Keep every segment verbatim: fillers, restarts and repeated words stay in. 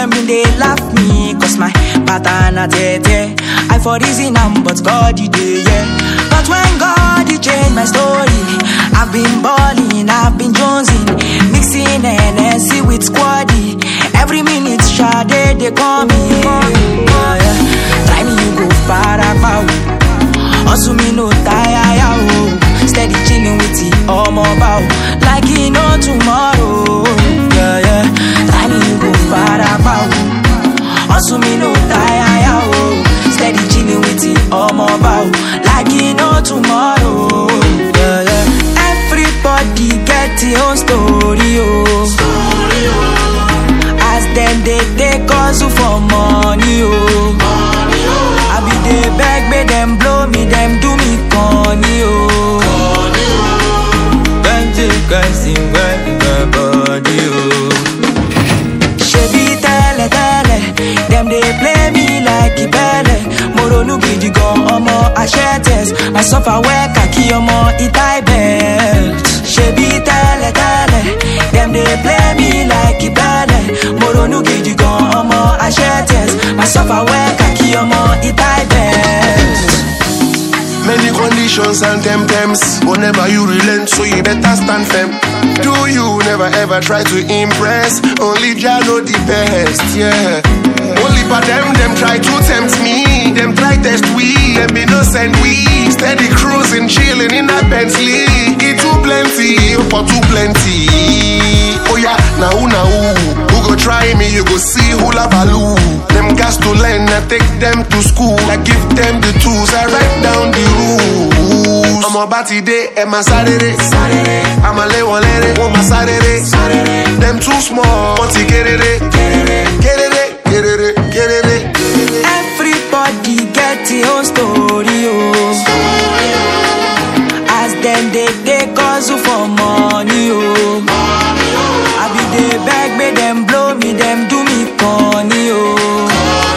them been they laugh me, cause my pattern a tete. I for reason am, but God you dey, yeah. But when God he changed my story, I've been balling, I've been jonesing, mixing N S C with squaddy. Every minute Sade they call me, yeah, yeah. Try me you go far about, also me no tire, oh. Steady chilling with the all about, like he know tomorrow, yeah, yeah. Try me you go far about, also me no tire, oh. Steady chilling with the all about, like he know tomorrow, yeah, yeah. Everybody get your own story, oh. Story, oh. As them they take us for money, oh. Money, oh. I be they beg me, them blow me, them do me corny, oh. Corny, oh. Can't you guys sing well in my body, oh. Shebi tele tele, them they play me like Ibele. Moro no gidi gon omo ashetes. My suffer work aki omo itai belt. Shebi tele tele, them they play me like Ibele. Moro no gidi gon omo ashetes. My suffer work aki omo itai belt. Many conditions and temptams, whenever you relent, so you better stand firm. Do you never ever try to impress? Only Jah know the best, yeah. Only for them, them try to tempt me. Them try test we, them innocent we. Steady cruising, chilling in a Bentley. It too plenty, for too plenty. Oh yeah, now who now who? Who go try me, you go see who la value. Them gas to learn, I take them to school. I give them the tools, I write down the rules. I'm a batty day, and my Saturday. I'm a lay one lady, want my Saturday. Them too small, want to get it, get it, get it, get it, get it. Everybody get your own story, oh. As them they take us for money, oh. I be they beg me, them blow me, them do me corny, oh.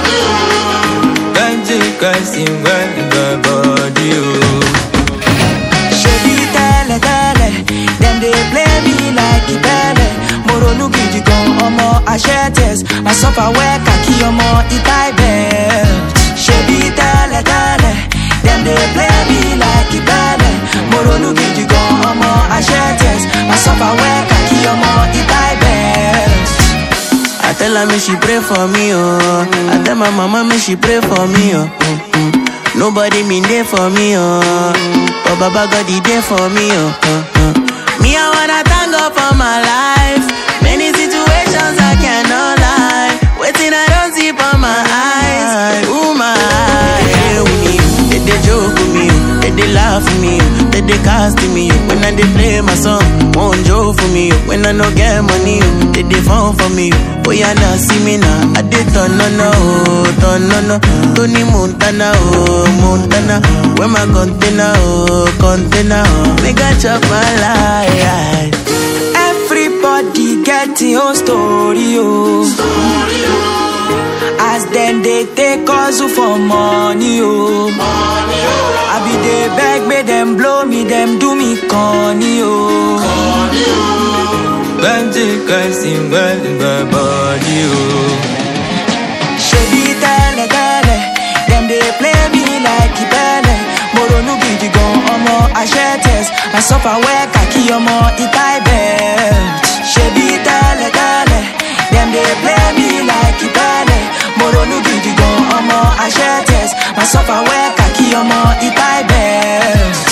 Can't you guys sing well in my body, oh. Shebi tele tele, them they play me like Ibele. Moro no gidi gon omo ashetes. My suffer work aki omo itai belt. Shebi tele tele, them they play me like Ibele. Moro no gidi gon omo ashetes. My suffer work aki omo itai belt. I tell her me she pray for me, oh. I tell my mama me she pray for me, oh. Mm-hmm. Nobody mean there for me, oh. But Baba God he there for me, oh. Uh-huh. Me I wanna thank God for my life. Many situations I cannot lie. Waiting I don't see for my eyes. Ooh my eyes. They play with me, they, they joke with me, they, they laugh with me, they, they cast me. When I they play my song, won't joke for me. When I no get money, they they phone for me. Oh yeah, now see me now. I did turn no no, turn no no. Tony Montana, oh Montana. Where my container, oh container. Make I chop my life. Everybody get your own story, oh. Story, oh. As then they take us for money, oh. Money, oh. I be they beg me, them blow me, them do me corny, oh. Corny, oh. Can't you guys sing well in my body, oh. Shebi tele tele, them they play me like Ibele. Moro no gidi gon omo ashetes. My suffer work aki omo itai belt. Shebi tele tele, them they play me like Ibele. Moro no gidi gon omo ashetes. My suffer work aki omo itai belt.